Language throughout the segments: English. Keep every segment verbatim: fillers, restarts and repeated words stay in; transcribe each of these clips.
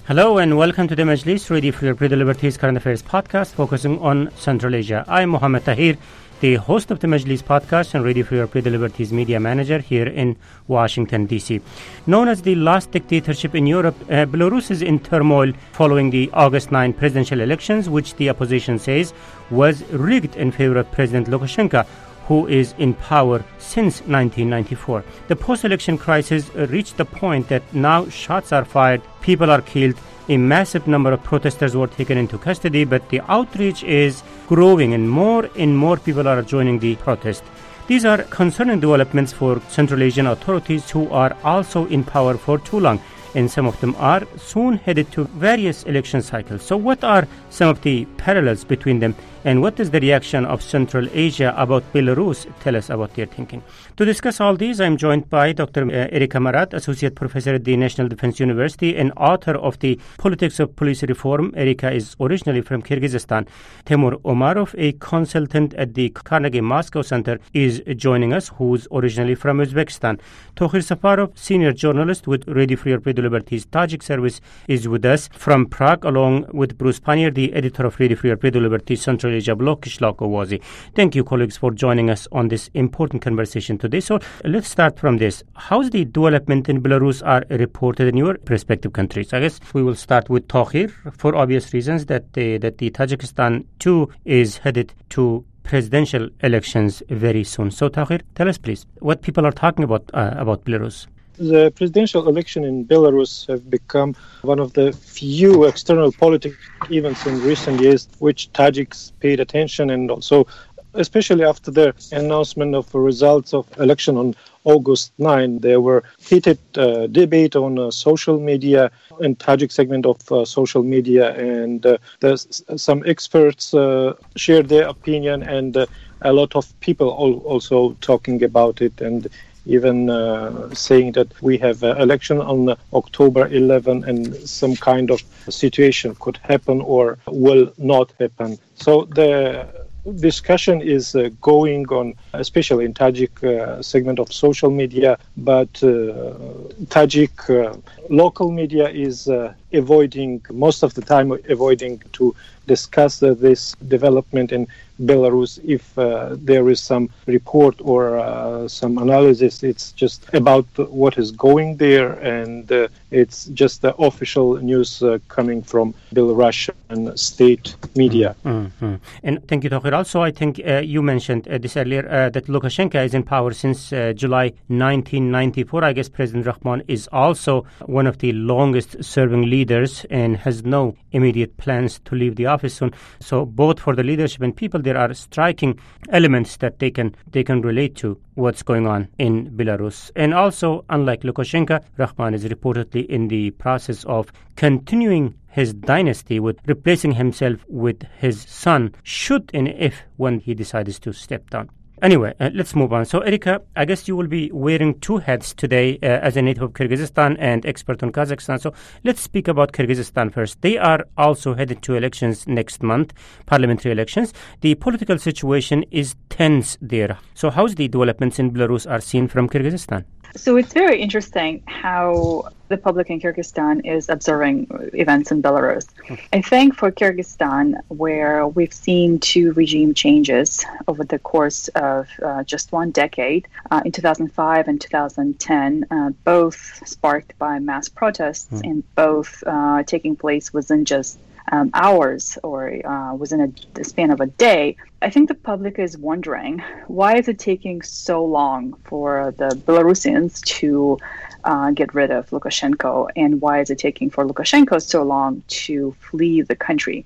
Hello and welcome to the Majlis, Radio Free Europe, Radio Liberties Current Affairs podcast focusing on Central Asia. I'm Mohammed Tahir, the host of the Majlis podcast and Radio Free Europe, Radio Liberties media manager here in Washington, D C. Known as the last dictatorship in Europe, uh, Belarus is in turmoil following the August ninth presidential elections, which the opposition says was rigged in favor of President Lukashenko, who is in power since nineteen ninety-four. The post-election crisis reached the point that now shots are fired, people are killed, a massive number of protesters were taken into custody, but the outreach is growing and more and more people are joining the protest. These are concerning developments for Central Asian authorities who are also in power for too long, and some of them are soon headed to various election cycles. So what are some of the parallels between them, and what does the reaction of Central Asia about Belarus tell us about their thinking? To discuss all these, I'm joined by Doctor Erika Marat, Associate Professor at the National Defense University and author of the Politics of Police Reform. Erika is originally from Kyrgyzstan. Temur Omarov, a consultant at the Carnegie Moscow Center, is joining us, who's originally from Uzbekistan. Tohir Safarov, senior journalist with Radio Free Europe, Radio Liberties Tajik service, is with us from Prague, along with Bruce Panier, the editor of Radio Free Europe, Radio Liberties Central Asia blog, Kishlak Owazi. Thank you, colleagues, for joining us on this important conversation today. So let's start from this. How's the development in Belarus are reported in your respective countries? I guess we will start with Tohir, for obvious reasons that the, that the Tajikistan too is headed to presidential elections very soon. So Tohir, tell us please what people are talking about uh, about Belarus. The presidential election in Belarus have become one of the few external political events in recent years which Tajiks paid attention, and also especially after the announcement of the results of election on August ninth, there were heated uh, debate on uh, social media and Tajik segment of uh, social media, and uh, there's some experts uh, shared their opinion, and uh, a lot of people al- also talking about it, and even uh, saying that we have an election on uh, October eleventh and some kind of situation could happen or will not happen. So the discussion is uh, going on, especially in Tajik uh, segment of social media, but uh, Tajik uh, local media is uh, avoiding, most of the time avoiding to discuss uh, this development in Belarus. If uh, there is some report or uh, some analysis, it's just about what is going there, and uh, it's just the official news uh, coming from Belarusian state media. Mm-hmm. And thank you, Tohir. Also, I think uh, you mentioned uh, this earlier, uh, that Lukashenko is in power since uh, July nineteen ninety-four. I guess President Rahman is also one of the longest serving leaders and has no immediate plans to leave the office soon. So both for the leadership and people, there are striking elements that they can they can relate to what's going on in Belarus. And also, unlike Lukashenko, Rahman is reportedly in the process of continuing his dynasty with replacing himself with his son, should and if when he decides to step down. Anyway, uh, let's move on. So, Erika, I guess you will be wearing two hats today uh, as a native of Kyrgyzstan and expert on Kazakhstan. So, let's speak about Kyrgyzstan first. They are also headed to elections next month, parliamentary elections. The political situation is tense there. So, how's the developments in Belarus are seen from Kyrgyzstan? So it's very interesting how the public in Kyrgyzstan is observing events in Belarus. I think for Kyrgyzstan, where we've seen two regime changes over the course of uh, just one decade, uh, in two thousand five and two thousand ten, uh, both sparked by mass protests mm. and both uh, taking place within just Um, hours or uh, within a, a span of a day, I think the public is wondering, why is it taking so long for the Belarusians to uh, get rid of Lukashenko, and why is it taking for Lukashenko so long to flee the country?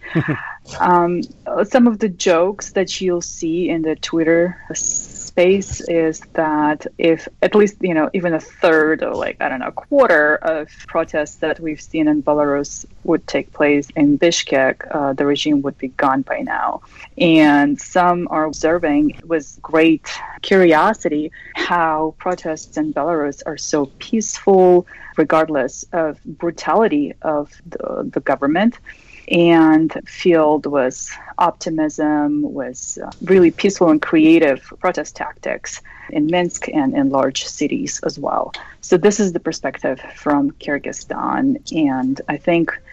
um, some of the jokes that you'll see in the Twitter space is that if at least, you know, even a third or like, I don't know, a quarter of protests that we've seen in Belarus would take place in Bishkek, uh, the regime would be gone by now. And some are observing with great curiosity how protests in Belarus are so peaceful, regardless of brutality of the, the government, and filled with optimism, with uh, really peaceful and creative protest tactics in Minsk and in large cities as well. So this is the perspective from Kyrgyzstan, and I think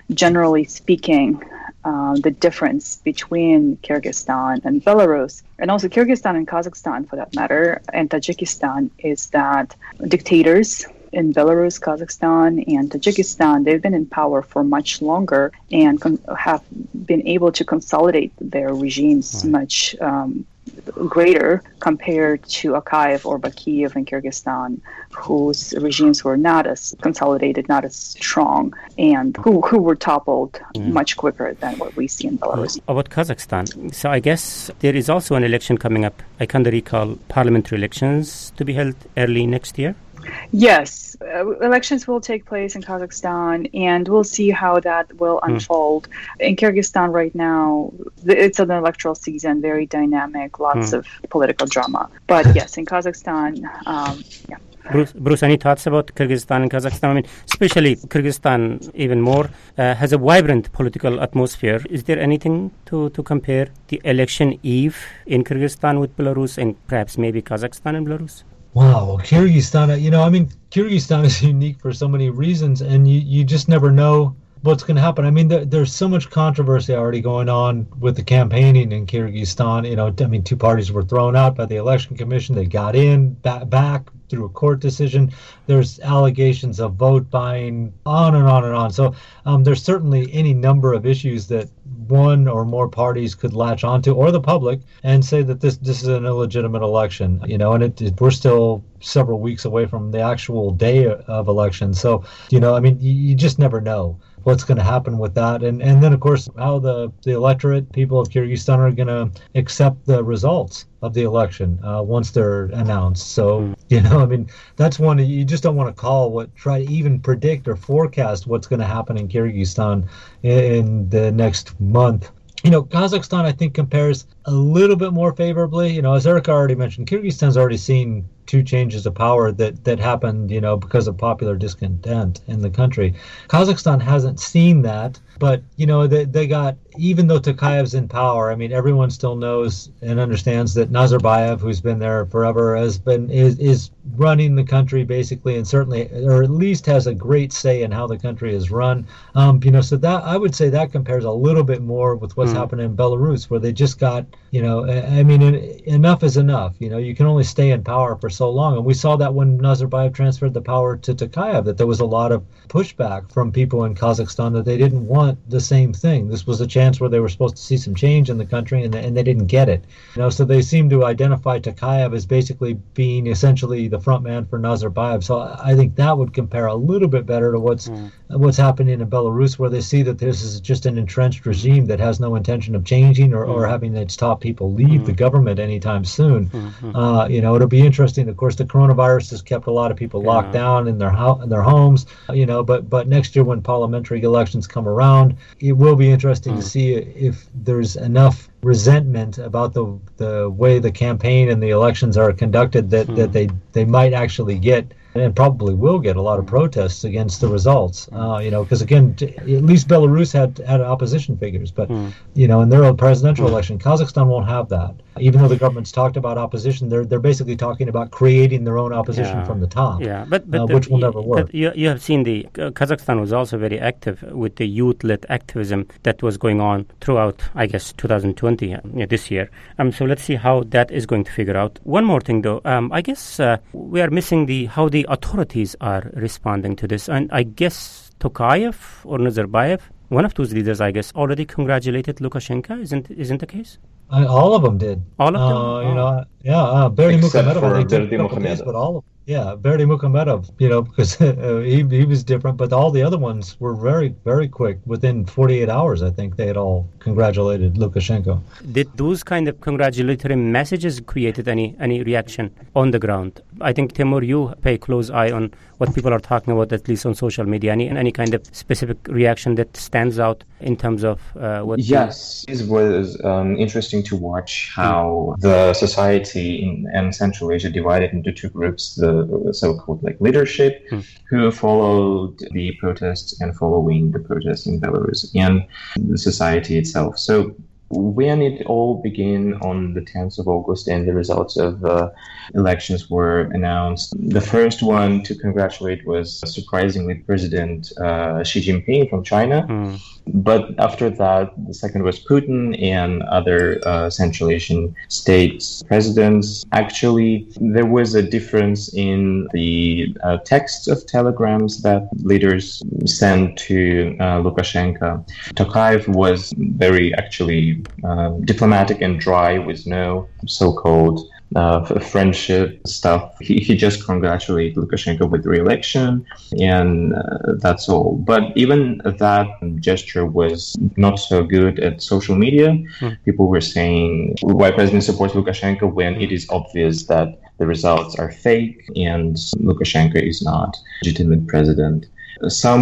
generally speaking, uh, the difference between Kyrgyzstan and Belarus, and also Kyrgyzstan and Kazakhstan for that matter, and Tajikistan, is that dictators in Belarus, Kazakhstan, and Tajikistan, they've been in power for much longer and con- have been able to consolidate their regimes right. much um, greater compared to Akayev or Bakiyev in Kyrgyzstan, whose regimes were not as consolidated, not as strong, and who, who were toppled mm. much quicker than what we see in Belarus. About Kazakhstan, so I guess there is also an election coming up. I kind of recall parliamentary elections to be held early next year. Yes, uh, elections will take place in Kazakhstan, and we'll see how that will unfold. Mm. In Kyrgyzstan right now, it's an electoral season, very dynamic, lots mm. of political drama. But yes, in Kazakhstan, um, yeah. Bruce, Bruce, any thoughts about Kyrgyzstan and Kazakhstan? I mean, especially Kyrgyzstan even more, uh, has a vibrant political atmosphere. Is there anything to, to compare the election eve in Kyrgyzstan with Belarus and perhaps maybe Kazakhstan and Belarus? Wow, Kyrgyzstan, you know, I mean, Kyrgyzstan is unique for so many reasons, and you, you just never know what's going to happen. I mean, there, there's so much controversy already going on with the campaigning in Kyrgyzstan. You know, I mean, two parties were thrown out by the election commission. They got in, back, back through a court decision. There's allegations of vote buying, on and on and on. So um, there's certainly any number of issues that one or more parties could latch onto, or the public, and say that this this is an illegitimate election. You know, and it, it, we're still several weeks away from the actual day of election. So, you know, I mean, you, you just never know what's going to happen with that. And and then, of course, how the, the electorate, people of Kyrgyzstan, are going to accept the results of the election uh, once they're announced. So, you know, I mean, that's one you just don't want to call what, try to even predict or forecast what's going to happen in Kyrgyzstan in the next month. You know, Kazakhstan, I think, compares a little bit more favorably. You know, as Erica already mentioned, Kyrgyzstan's already seen two changes of power that, that happened, you know, because of popular discontent in the country. Kazakhstan hasn't seen that, but, you know, they, they got, even though Tokayev's in power, I mean, everyone still knows and understands that Nazarbayev, who's been there forever, has been, is, is running the country basically, and certainly, or at least has a great say in how the country is run. Um, you know, so that, I would say that compares a little bit more with what's mm. happening in Belarus, where they just got, you know, I mean, enough is enough. You know, you can only stay in power for so long. And we saw that when Nazarbayev transferred the power to Tokayev, that there was a lot of pushback from people in Kazakhstan that they didn't want the same thing. This was a chance where they were supposed to see some change in the country, and, and they didn't get it. You know, so they seem to identify Tokayev as basically being essentially the front man for Nazarbayev. So I think that would compare a little bit better to what's mm. what's happening in Belarus, where they see that this is just an entrenched regime that has no intention of changing or, mm. or having its top people leave mm. the government anytime soon. Mm-hmm. Uh, you know, it'll be interesting. Of course, the coronavirus has kept a lot of people yeah. locked down in their ho- in their homes. You know, but but next year when parliamentary elections come around, it will be interesting mm. to see if there's enough resentment about the the way the campaign and the elections are conducted that, mm. that they, they might actually get, and probably will get, a lot of protests against the results. Uh, you know, because again, t- at least Belarus had had opposition figures, but mm. you know, in their own presidential mm. election, Kazakhstan won't have that. Even though the government's talked about opposition, they're they're basically talking about creating their own opposition yeah. from the top. Yeah, but, but uh, the, which will never work. But you you have seen the uh, Kazakhstan was also very active with the youth-led activism that was going on throughout, I guess, two thousand twenty uh, yeah, this year. Um, so let's see how that is going to figure out. One more thing, though, um, I guess uh, we are missing the how the authorities are responding to this, and I guess Tokayev or Nazarbayev, one of those leaders, I guess, already congratulated Lukashenko. Isn't isn't the case? I, all of them did. All of them? Uh, oh. You know, yeah, uh, Berdy Mukhomedov, for I think, Berdy took a couple Mukhomedov. days, but all of Yeah, Berdy Mukhomedov, you know, because uh, he he was different, but all the other ones were very, very quick. Within forty-eight hours, I think they had all congratulated Lukashenko. Did those kind of congratulatory messages created any any reaction on the ground? I think, Timur, you pay close eye on what people are talking about, at least on social media. Any any kind of specific reaction that stands out in terms of uh, what? Yes, it was um, interesting to watch how the society in, in Central Asia divided into two groups: the so-called like leadership, hmm. who followed the protests and following the protests in Belarus, and the society itself. So when it all began on the tenth of August and the results of uh, elections were announced, the first one to congratulate was surprisingly President uh, Xi Jinping from China. Mm. But after that, the second was Putin and other uh, Central Asian states presidents. Actually, there was a difference in the uh, text of telegrams that leaders sent to uh, Lukashenko. Tokayev was very actually uh, diplomatic and dry with no so-called Uh, friendship stuff. He, he just congratulated Lukashenko with the re-election, and uh, that's all. But even that gesture was not so good at social media. Mm. People were saying, why President supports Lukashenko when it is obvious that the results are fake and Lukashenko is not legitimate president. Some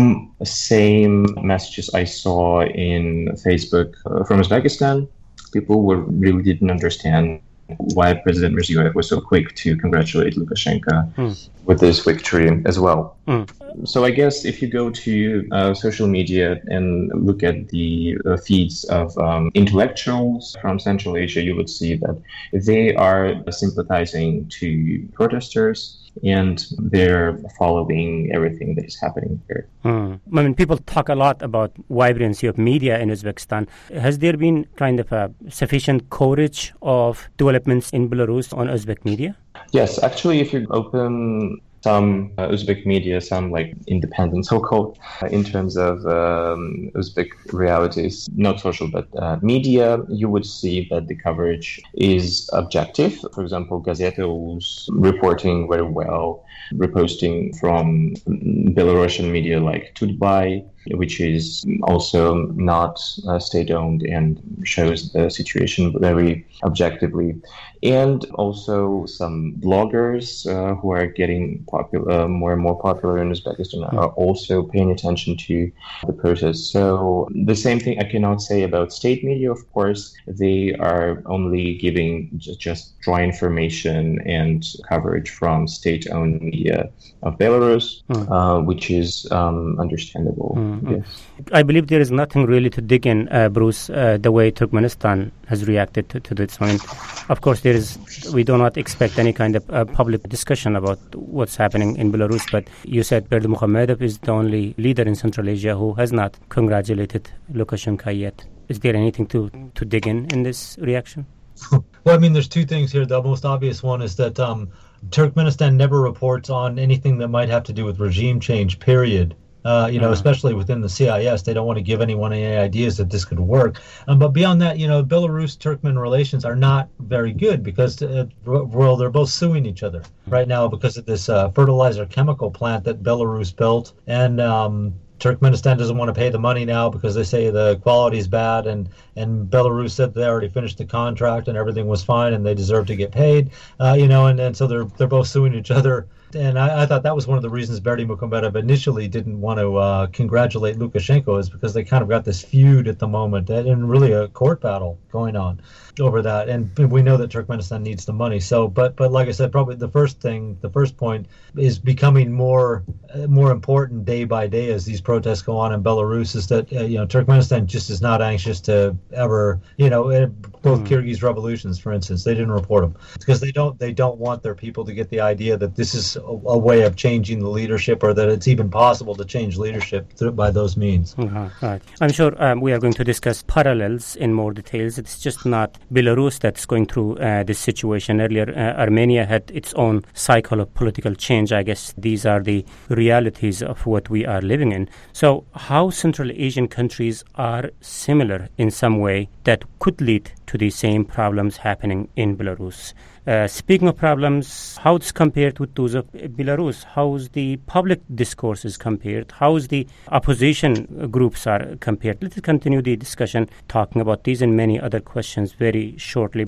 same messages I saw in Facebook uh, from Uzbekistan. People were really didn't understand why President Mirziyoyev was so quick to congratulate Lukashenko mm. with this victory as well. Mm. So I guess if you go to uh, social media and look at the uh, feeds of um, intellectuals from Central Asia, you would see that they are sympathizing to protesters and they're following everything that is happening here. Mm. I mean, people talk a lot about vibrancy of media in Uzbekistan. Has there been kind of a sufficient coverage of developments in Belarus on Uzbek media? Yes, actually, if you open some uh, Uzbek media, some like independent, so-called, uh, in terms of um, Uzbek realities, not social, but uh, media, you would see that the coverage is objective. For example, Gazeta was reporting very well, reposting from Belarusian media like Tutbay, which is also not uh, state-owned and shows the situation very objectively. And also some bloggers uh, who are getting popular, uh, more and more popular in Uzbekistan are also paying attention to the protests. So the same thing I cannot say about state media, of course. They are only giving just, just dry information and coverage from state-owned media of Belarus, mm. uh, which is um, understandable. Mm. Yes. I believe there is nothing really to dig in, uh, Bruce, uh, the way Turkmenistan has reacted to, to this. I mean, of course, there is. We do not expect any kind of uh, public discussion about what's happening in Belarus, but you said Berdimuhamedov is the only leader in Central Asia who has not congratulated Lukashenko yet. Is there anything to, to dig in in this reaction? Well, I mean, there's two things here. The most obvious one is that um, Turkmenistan never reports on anything that might have to do with regime change, period. Uh, you know, uh-huh. especially within the C I S, they don't want to give anyone any ideas that this could work. Um, but beyond that, you know, Belarus-Turkmen relations are not very good because, uh, well, they're both suing each other right now because of this uh, fertilizer chemical plant that Belarus built. And um, Turkmenistan doesn't want to pay the money now because they say the quality is bad, and, and Belarus said they already finished the contract and everything was fine and they deserve to get paid, uh, you know, and, and so they're they're both suing each other. And I, I thought that was one of the reasons Berdimuhamedov initially didn't want to uh, congratulate Lukashenko, is because they kind of got this feud at the moment and really a court battle going on over that. And we know that Turkmenistan needs the money. So, but but like I said, probably the first thing, the first point is becoming more uh, more important day by day as these protests go on in Belarus, is that uh, you know Turkmenistan just is not anxious to ever, you know, both mm. Kyrgyz revolutions, for instance, they didn't report them because they don't they don't want their people to get the idea that this is a, a way of changing the leadership, or that it's even possible to change leadership through, by those means. Uh-huh. Right. I'm sure um, we are going to discuss parallels in more details. It's just not Belarus that's going through uh, this situation. Earlier, uh, Armenia had its own cycle of political change. I guess these are the realities of what we are living in. So how Central Asian countries are similar in some way that could lead to the same problems happening in Belarus? Uh, speaking of problems, how it's compared with those of Belarus? How's the public discourse is compared? How's the opposition groups are compared? Let's continue the discussion talking about these and many other questions very shortly.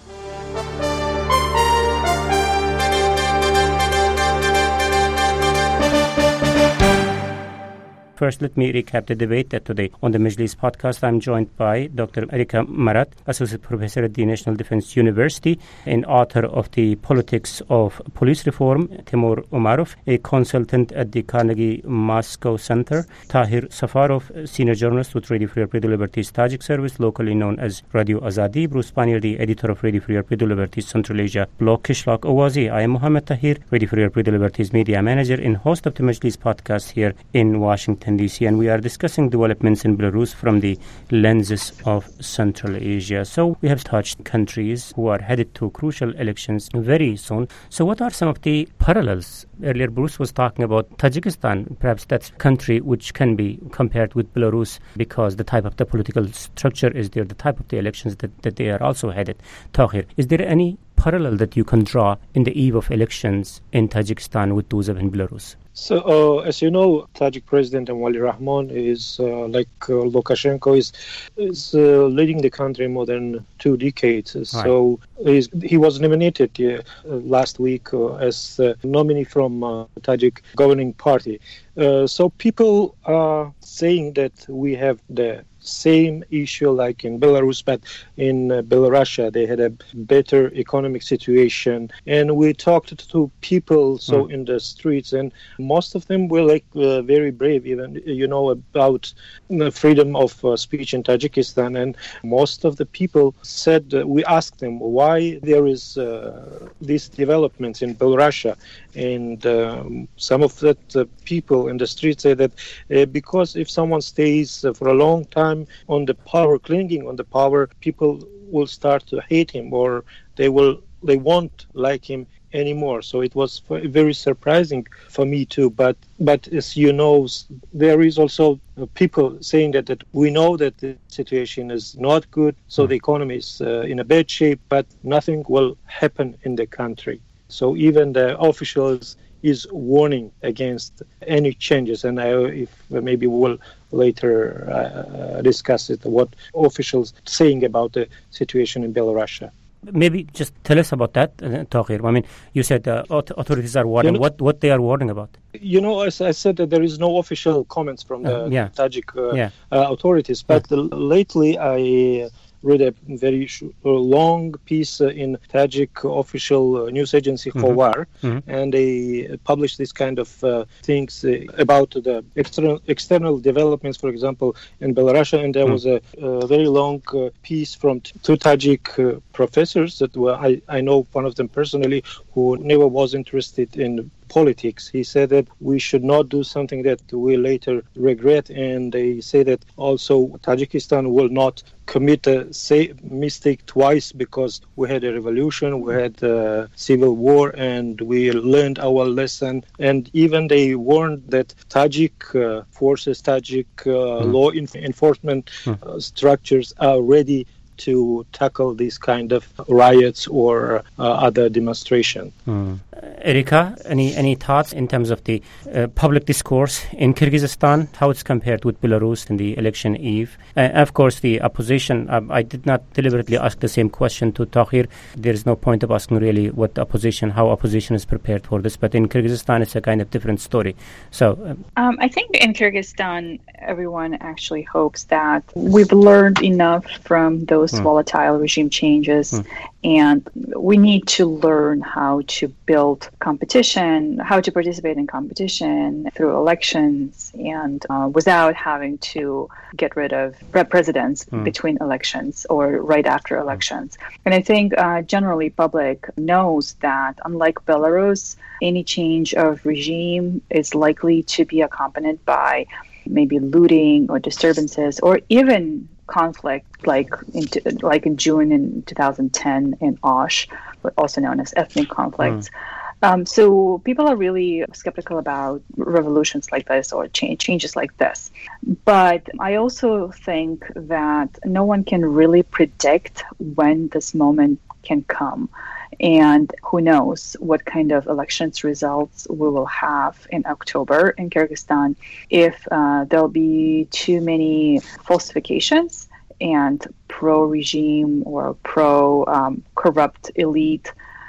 First, let me recap the debate that today on the Majlis podcast. I'm joined by Doctor Erika Marat, Associate Professor at the National Defense University and author of The Politics of Police Reform, Timur Umarov, a consultant at the Carnegie Moscow Center, Tahir Safarov, senior journalist with Radio Free Europe, Radio Liberty's Tajik service, locally known as Radio Azadi, Bruce Panier, the editor of Radio Free Europe, Radio Liberty's Central Asia blog, Kishlak Owazi. I am Mohammed Tahir, Radio Free Europe, Radio Liberty's media manager and host of the Majlis podcast here in Washington, D C, and we are discussing developments in Belarus from the lenses of Central Asia. So we have touched countries who are headed to crucial elections very soon. So what are some of the parallels? Earlier, Bruce was talking about Tajikistan. Perhaps that's a country which can be compared with Belarus because the type of the political structure is there, the type of the elections that, that they are also headed. Tahir, is there any parallel that you can draw in the eve of elections in Tajikistan with those in Belarus? So, uh, as you know, Tajik President Emomali Rahmon is, uh, like uh, Lukashenko, is is uh, leading the country more than two decades. Right. So he's, he was nominated uh, last week uh, as uh, nominee from uh, Tajik governing party. Uh, so people are saying that we have the same issue like in Belarus, but in uh, Belarus they had a better economic situation. And we talked to people so mm. in the streets, and most of them were like uh, very brave, even, you know, about the freedom of uh, speech in Tajikistan. And most of the people said, uh, we asked them why there is uh, these developments in Belarus. And um, some of that uh, people in the street say that uh, because if someone stays uh, for a long time on the power, clinging on the power, people will start to hate him, or they will they won't like him anymore. So it was very surprising for me too. But but as you know, there is also people saying that, that we know that the situation is not good, so the economy is uh, in a bad shape, but nothing will happen in the country. So even the officials is warning against any changes, and I, if maybe we'll later uh, discuss it, what officials saying about the situation in Belarus. Maybe just tell us about that, uh, Tahir. I mean, you said uh, authorities are warning. You know, what what they are warning about? You know, as I said, that there is no official comments from the uh, yeah. Tajik uh, yeah. uh, authorities, but yeah. lately I read a very sh- long piece uh, in Tajik official uh, news agency Khowar, mm-hmm. mm-hmm. and they published this kind of uh, things uh, about the external external developments, for example, in Belarus. And there mm-hmm. was a, a very long uh, piece from t- two Tajik uh, professors that were, I, I know one of them personally, who never was interested in politics. He said that we should not do something that we later regret, and they say that also Tajikistan will not commit a say, mistake twice, because we had a revolution, we had a civil war, and we learned our lesson. And even they warned that Tajik uh, forces, Tajik uh, mm. law enf- enforcement mm. uh, structures are ready to tackle these kind of riots or uh, other demonstration. Mm. Erika, any any thoughts in terms of the uh, public discourse in Kyrgyzstan, how it's compared with Belarus in the election eve? Uh, of course, the opposition, um, I did not deliberately ask the same question to Tahir. There is no point of asking really what the opposition, how opposition is prepared for this, but in Kyrgyzstan, it's a kind of different story. So, um, um, I think in Kyrgyzstan, everyone actually hopes that we've learned enough from those mm. volatile regime changes, mm. and we need to learn how to build competition, how to participate in competition through elections, and uh, without having to get rid of presidents mm. between elections or right after elections. And I think uh, generally public knows that unlike Belarus, any change of regime is likely to be accompanied by maybe looting or disturbances, or even conflict, like in like in June in two thousand ten in Osh, also known as ethnic conflicts. Mm. Um, so people are really skeptical about revolutions like this or change, changes like this. But I also think that no one can really predict when this moment can come. And who knows what kind of elections results we will have in October in Kyrgyzstan, if uh, there'll be too many falsifications and pro-regime or pro-corrupt um, elite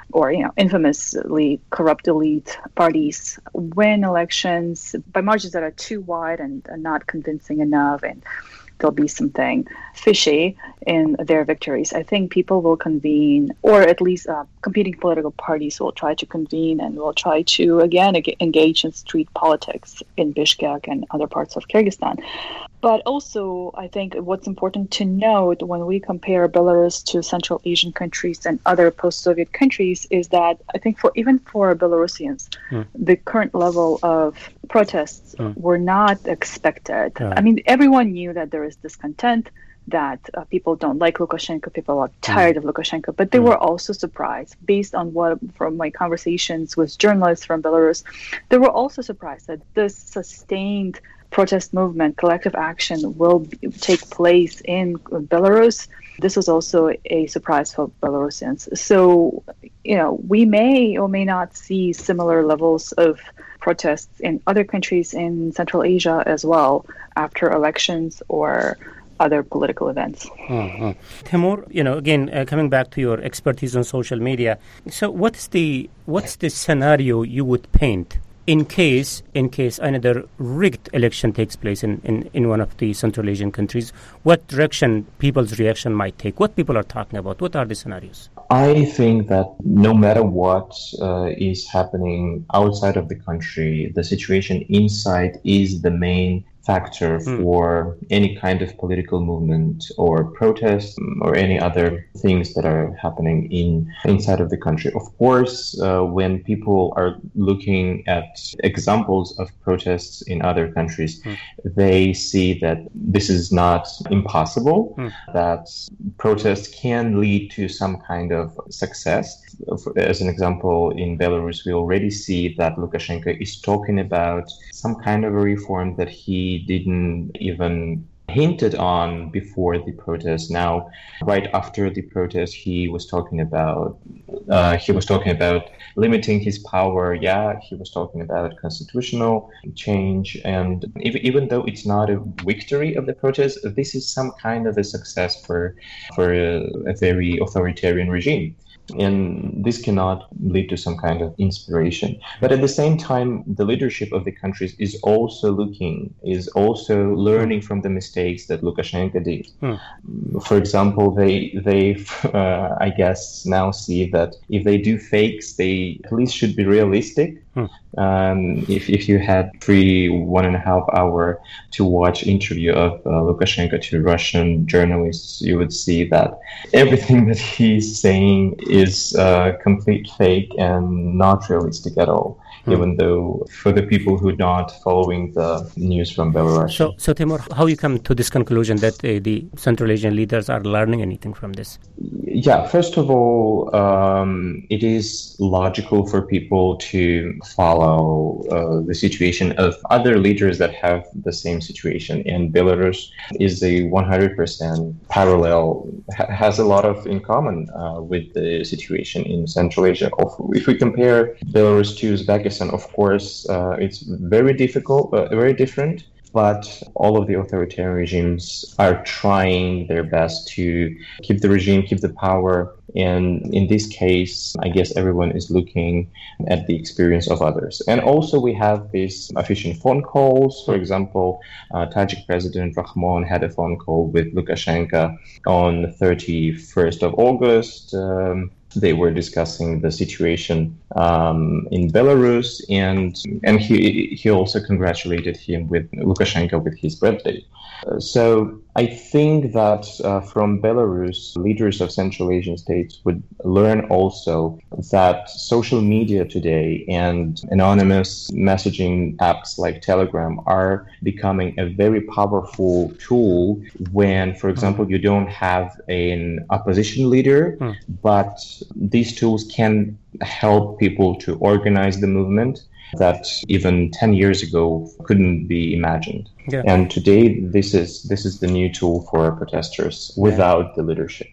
or, you know, infamously corrupt elite parties win elections by margins that are too wide and, and not convincing enough, and there'll be something fishy in their victories, I think people will convene, or at least uh, competing political parties will try to convene and will try to, again, engage in street politics in Bishkek and other parts of Kyrgyzstan. But also, I think what's important to note when we compare Belarus to Central Asian countries and other post-Soviet countries is that I think for even for Belarusians, mm. the current level of protests mm. were not expected. Yeah. I mean, everyone knew that there is discontent, that uh, people don't like Lukashenko, people are tired mm. of Lukashenko, but they mm. were also surprised, based on what, from my conversations with journalists from Belarus, they were also surprised that this sustained protest movement, collective action will be, take place in Belarus. This was also a surprise for Belarusians. So, you know, we may or may not see similar levels of protests in other countries in Central Asia as well after elections or other political events. Mm-hmm. Timur, you know, again, uh, coming back to your expertise on social media, so what's the what's the scenario you would paint in case in case another rigged election takes place in, in, in one of the Central Asian countries? What direction people's reaction might take? What people are talking about? What are the scenarios? I think that no matter what uh, is happening outside of the country, the situation inside is the main factor mm. for any kind of political movement or protest or any other things that are happening in inside of the country. Of course, uh, when people are looking at examples of protests in other countries, mm. they see that this is not impossible, mm. that protests can lead to some kind of success. As an example, in Belarus, we already see that Lukashenko is talking about some kind of a reform that he didn't even hinted on before the protest. Now, right after the protest, he was talking about uh, he was talking about limiting his power. Yeah, he was talking about constitutional change, and even even though it's not a victory of the protest, this is some kind of a success for for a, a very authoritarian regime. And this cannot lead to some kind of inspiration. But at the same time, the leadership of the countries is also looking, is also learning from the mistakes that Lukashenko did. Hmm. For example, they, they uh, I guess, now see that if they do fakes, they at least should be realistic. Hmm. Um, if, if you had three, one and a half hour to watch interview of uh, Lukashenko to Russian journalists, you would see that everything that he's saying is uh, complete fake and not realistic at all. Hmm. Even though for the people who are not following the news from Belarus. So, so Timur, how you come to this conclusion that uh, the Central Asian leaders are learning anything from this? Yeah, first of all, um, it is logical for people to follow uh, the situation of other leaders that have the same situation. And Belarus is a one hundred percent parallel, ha- has a lot of in common uh, with the situation in Central Asia. If we compare Belarus to Uzbekistan, of course, uh, it's very difficult, uh, very different. But all of the authoritarian regimes are trying their best to keep the regime, keep the power. And in this case, I guess everyone is looking at the experience of others. And also we have these efficient phone calls. For example, uh, Tajik President Rahmon had a phone call with Lukashenko on the thirty-first of August. Um, They were discussing the situation um, in Belarus, and and he he also congratulated him with Lukashenko with his birthday. Uh, so I think that uh, from Belarus, leaders of Central Asian states would learn also that social media today and anonymous messaging apps like Telegram are becoming a very powerful tool when, for example, you don't have an opposition leader, hmm. but these tools can help people to organize the movement that even ten years ago couldn't be imagined. Yeah. And today, this is this is the new tool for protesters without yeah. the leadership.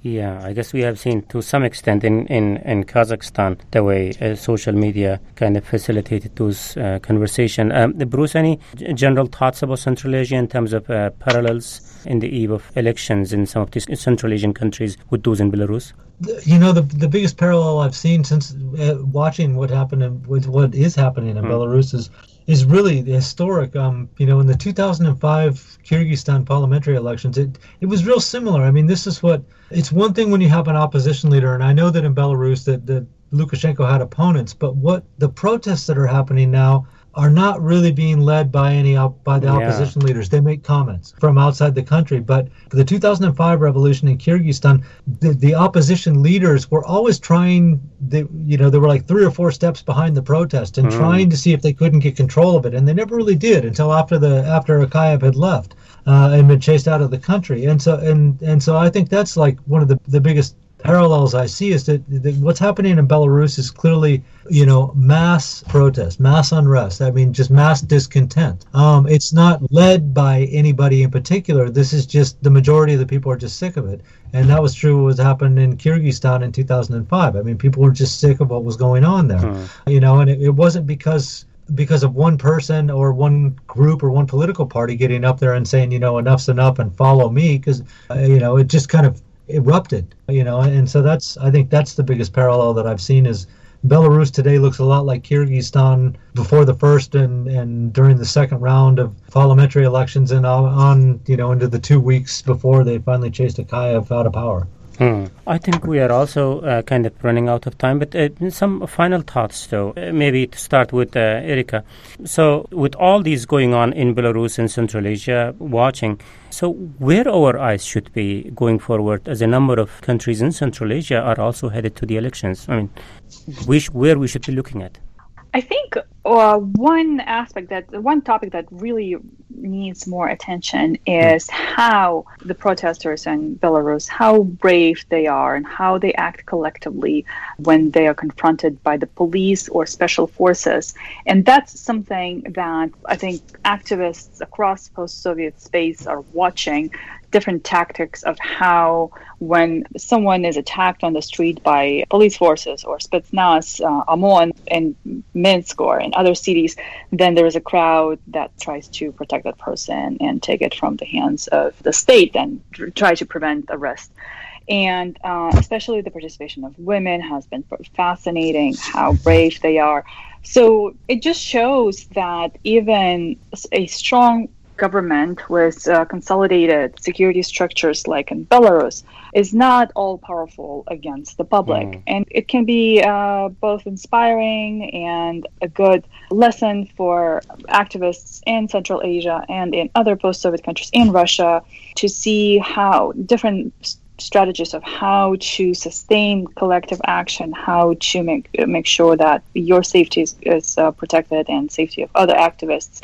Yeah, I guess we have seen to some extent in, in, in Kazakhstan the way uh, social media kind of facilitated those uh, conversation. Um, Bruce, any g- general thoughts about Central Asia in terms of uh, parallels in the eve of elections in some of these Central Asian countries with those in Belarus? You know, the the biggest parallel I've seen since uh, watching what happened in, with what is happening in mm. Belarus is is really historic. Um, you know, in the two thousand five Kyrgyzstan parliamentary elections, it it was real similar. I mean, this is what it's one thing when you have an opposition leader, and I know that in Belarus that that Lukashenko had opponents, but what the protests that are happening now are not really being led by any op- by the opposition yeah. leaders. They make comments from outside the country. But for the two thousand five revolution in Kyrgyzstan, the, the opposition leaders were always trying, they, you know, they were like three or four steps behind the protest and mm. trying to see if they couldn't get control of it. And they never really did until after the after Akayev had left uh, and been chased out of the country. And so and and so I think that's like one of the, the biggest parallels I see is that, that what's happening in Belarus is clearly, you know, mass protest, mass unrest. I mean, just mass discontent. Um, it's not led by anybody in particular. This is just the majority of the people are just sick of it. And that was true what was happened in Kyrgyzstan in two thousand five. I mean, people were just sick of what was going on there, hmm. you know, and it, it wasn't because because of one person or one group or one political party getting up there and saying, you know, enough's enough and follow me, because, uh, you know, it just kind of erupted, you know, and so that's, I think that's the biggest parallel that I've seen is Belarus today looks a lot like Kyrgyzstan before the first and, and during the second round of parliamentary elections and on, on, you know, into the two weeks before they finally chased Akayev out of power. Hmm. I think we are also uh, kind of running out of time, but uh, some final thoughts, though, uh, maybe to start with uh, Erika. So with all these going on in Belarus and Central Asia, watching, so where our eyes should be going forward as a number of countries in Central Asia are also headed to the elections? I mean, we sh- where we should be looking at? I think uh, one aspect that, one topic that really needs more attention is how the protesters in Belarus, how brave they are and how they act collectively when they are confronted by the police or special forces. And that's something that I think activists across post-Soviet space are watching, different tactics of how when someone is attacked on the street by police forces or Spetsnaz, uh, OMON in Minsk or in other cities, then there is a crowd that tries to protect that person and take it from the hands of the state and try to prevent arrest. And uh, especially the participation of women has been fascinating, how brave they are. So it just shows that even a strong government with uh, consolidated security structures like in Belarus is not all powerful against the public. Mm. And it can be uh, both inspiring and a good lesson for activists in Central Asia and in other post-Soviet countries, in Russia, to see how different strategies of how to sustain collective action, how to make make sure that your safety is, is uh, protected and safety of other activists.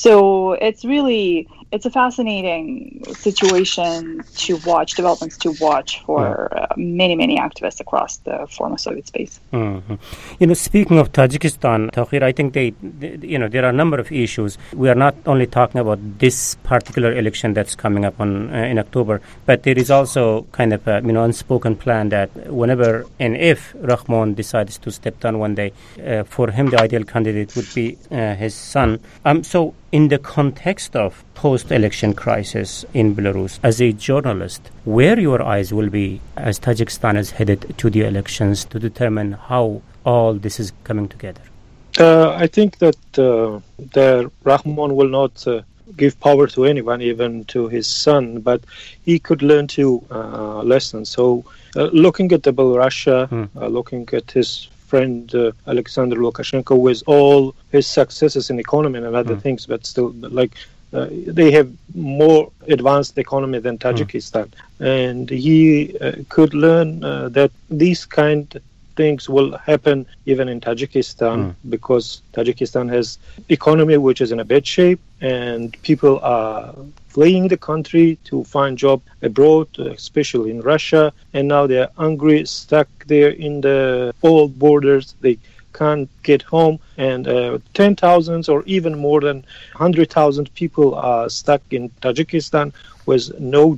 So it's really, it's a fascinating situation to watch, developments to watch for uh, many, many activists across the former Soviet space. Mm-hmm. You know, speaking of Tajikistan, Tawhir, I think they, they, you know, there are a number of issues. We are not only talking about this particular election that's coming up on uh, in October, but there is also kind of a, you know, unspoken plan that whenever and if Rahmon decides to step down one day, uh, for him the ideal candidate would be uh, his son. Um, so in the context of post-election crisis in Belarus, as a journalist, where your eyes will be as Tajikistan is headed to the elections to determine how all this is coming together? Uh, I think that uh, the Rahmon will not uh, give power to anyone, even to his son, but he could learn two uh, lessons. So uh, looking at the Belarusia, hmm. uh, looking at his friend uh, Alexander Lukashenko with all his successes in economy and other mm. things, but still, like uh, they have more advanced economy than Tajikistan, mm. and he uh, could learn uh, that these kind of things will happen even in Tajikistan, mm. because Tajikistan has economy which is in a bad shape, and people are fleeing the country to find job abroad, especially in Russia, and now they're hungry, stuck there in the old borders. They can't get home, and uh, ten thousands or even more than one hundred thousand people are stuck in Tajikistan with no job,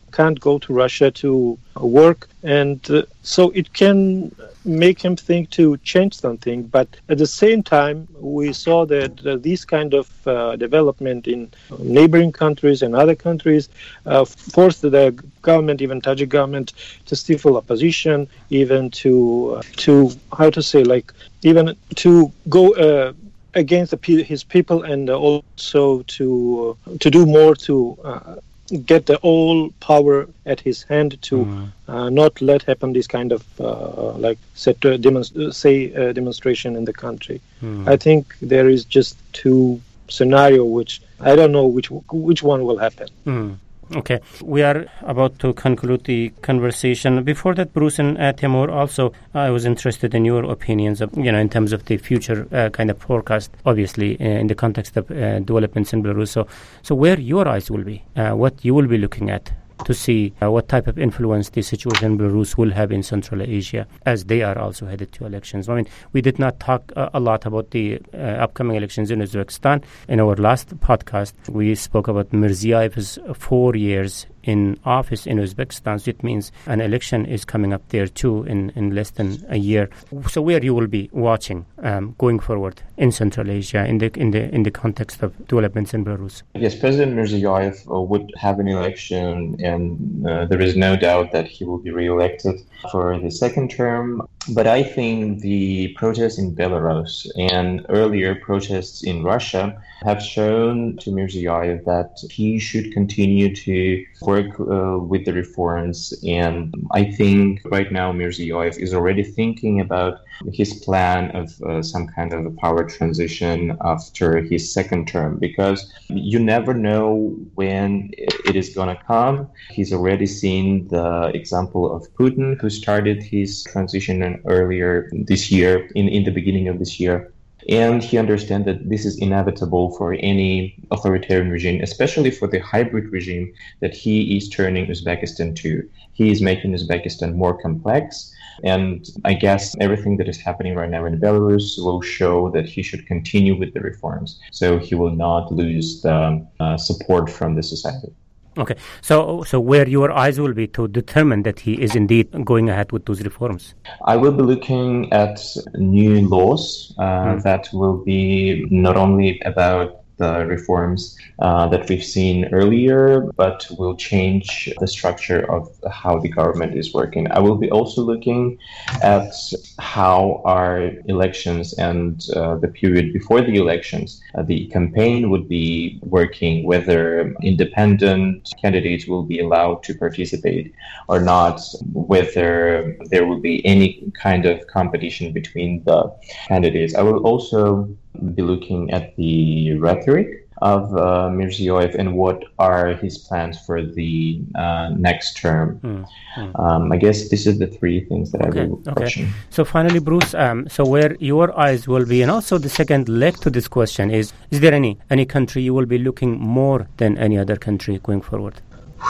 can't go to Russia to work. And uh, so it can make him think to change something. But at the same time, we saw that uh, this kind of uh, development in neighboring countries and other countries uh, forced the government, even Tajik government, to stifle opposition, even to, uh, to how to say, like, even to go uh, against the, his people, and also to uh, to do more to uh, get the all power at his hand to mm. uh, not let happen this kind of uh, like set uh, demonst- say uh, demonstration in the country. Mm. I think there is just two scenario which I don't know which which one will happen. Mm. Okay, we are about to conclude the conversation. Before that, Bruce and uh, Timur, also, I was interested in your opinions, of, you know, in terms of the future uh, kind of forecast, obviously, uh, in the context of uh, developments in Belarus. So, so where your eyes will be, uh, what you will be looking at to see uh, what type of influence the situation in Belarus will have in Central Asia, as they are also headed to elections. I mean, we did not talk uh, a lot about the uh, upcoming elections in Uzbekistan. In our last podcast, we spoke about Mirziyoyev's four years in office in Uzbekistan. So it means an election is coming up there too in, in less than a year. So where you will be watching um, going forward in Central Asia in the in the in the context of developments in Belarus? Yes, President Mirziyoyev uh, would have an election, and uh, there is no doubt that he will be re-elected for the second term. But I think the protests in Belarus and earlier protests in Russia have shown to Mirziyoyev that he should continue to work uh, with the reforms. And I think right now Mirziyoyev is already thinking about his plan of uh, some kind of a power transition after his second term, because you never know when it is going to come. He's already seen the example of Putin, who started his transition earlier this year, in, in the beginning of this year. And he understands that this is inevitable for any authoritarian regime, especially for the hybrid regime that he is turning Uzbekistan to. He is making Uzbekistan more complex. And I guess everything that is happening right now in Belarus will show that he should continue with the reforms, so he will not lose the uh, support from the society. Okay, so so where your eyes will be to determine that he is indeed going ahead with those reforms? I will be looking at new laws uh, mm. that will be not only about the reforms uh, that we've seen earlier, but will change the structure of how the government is working. I will be also looking at how our elections and uh, the period before the elections, uh, the campaign would be working, whether independent candidates will be allowed to participate or not, whether there will be any kind of competition between the candidates. I will also be looking at the rhetoric of uh, Mirziyoyev and what are his plans for the uh, next term. Mm, mm. Um, I guess this is the three things that okay, I will okay. question. So finally, Bruce, um, so where your eyes will be, and also the second leg to this question is, is there any, any country you will be looking more than any other country going forward?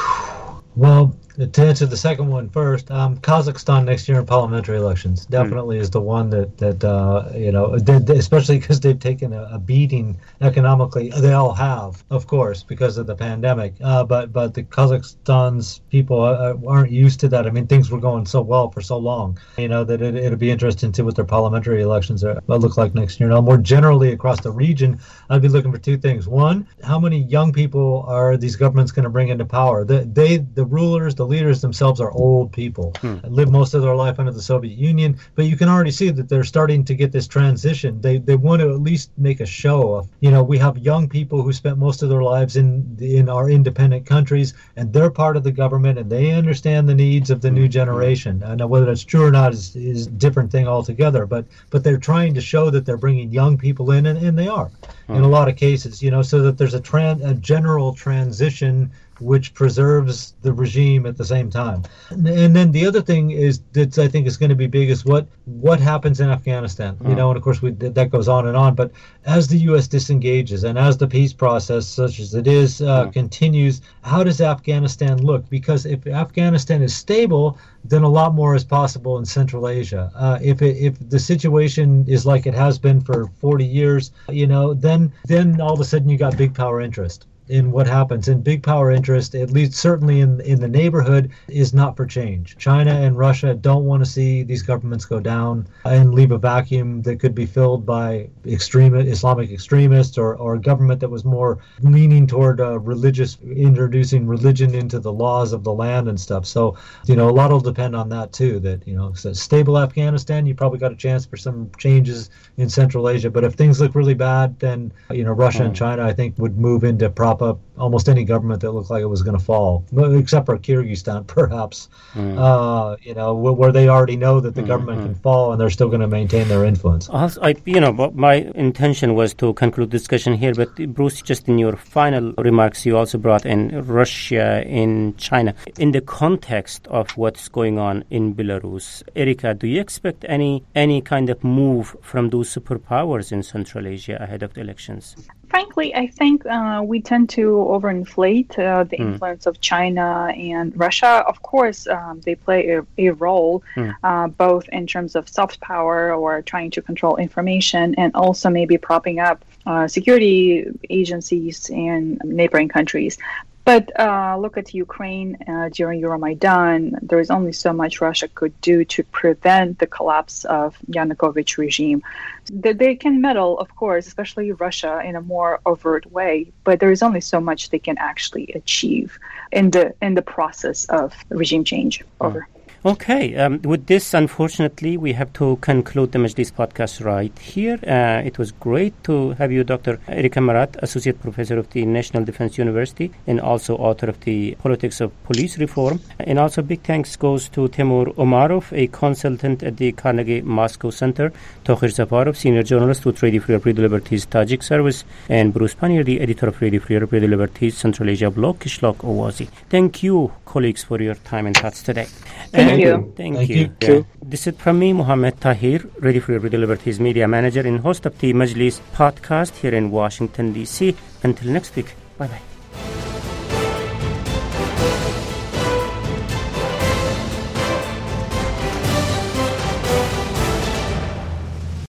Well, to answer the second one first, um, Kazakhstan next year in parliamentary elections definitely mm. is the one that, that uh, you know, they, they, especially because they've taken a, a beating economically. They all have, of course, because of the pandemic. Uh, but but the Kazakhstan's people uh, aren't used to that. I mean, things were going so well for so long, you know, that it, it'll be interesting to see what their parliamentary elections are, will look like next year. Now, more generally across the region, I'd be looking for two things. One, how many young people are these governments going to bring into power? The, they, the rulers, the leaders themselves are old people, hmm. live most of their life under the Soviet Union, but you can already see that they're starting to get this transition. They they want to at least make a show of, you know, we have young people who spent most of their lives in in our independent countries, and they're part of the government, and they understand the needs of the new generation. Uh, now, whether that's true or not is, is a different thing altogether, but but they're trying to show that they're bringing young people in, and, and they are, hmm. in a lot of cases, you know, so that there's a, tran- a general transition which preserves the regime at the same time. And then the other thing is that I think is going to be big is what what happens in Afghanistan. You know, and of course we, that goes on and on. But as the U S disengages and as the peace process, such as it is, uh, yeah. continues, how does Afghanistan look? Because if Afghanistan is stable, then a lot more is possible in Central Asia. Uh, if it, if the situation is like it has been for forty years, you know, then then all of a sudden you got big power interest. in what happens. And big power interest, at least certainly in in the neighborhood, is not for change. China and Russia don't want to see these governments go down and leave a vacuum that could be filled by extreme Islamic extremists or, or a government that was more leaning toward uh, religious, introducing religion into the laws of the land and stuff. So, you know, a lot will depend on that too. That, you know, so stable Afghanistan, you probably got a chance for some changes in Central Asia. But if things look really bad, then, you know, Russia mm. and China, I think, would move in to prop up almost any government that looked like it was going to fall, except for Kyrgyzstan, perhaps, mm. uh, you know, where they already know that the mm, government mm. can fall and they're still going to maintain their influence. Also, I, you know, my intention was to conclude discussion here, but Bruce, just in your final remarks, you also brought in Russia in China. In the context of what's going on in Belarus, Erika, do you expect any any kind of move from those superpowers in Central Asia ahead of the elections? Frankly, I think uh, we tend to overinflate uh, the mm. influence of China and Russia. Of course, um, they play a, a role mm. uh, both in terms of soft power or trying to control information, and also maybe propping up uh, security agencies in neighboring countries. But uh, look at Ukraine uh, during Euromaidan. There is only so much Russia could do to prevent the collapse of Yanukovych regime. They, they can meddle, of course, especially Russia, in a more overt way. But there is only so much they can actually achieve in the in the process of regime change. Over. Mm. Okay, um, with this, unfortunately, we have to conclude the Majlis podcast right here. Uh, it was great to have you, Doctor Erika Marat, Associate Professor of the National Defense University and also author of the Politics of Police Reform. And also big thanks goes to Timur Omarov, a consultant at the Carnegie Moscow Center, Tohir Zafarov, Senior Journalist with Radio Free Europe, Radio Liberties Tajik Service, and Bruce Pannier, the Editor of Radio Free Europe, Radio Liberties Central Asia blog, Kishlok Owazi. Thank you, colleagues, for your time and thoughts today. Thank and you. Thank, Thank you. you. Yeah. This is from me, Mohammed Tahir, Radio Free Radio Liberties Media Manager and host of the Majlis podcast here in Washington, D C. Until next week, bye-bye.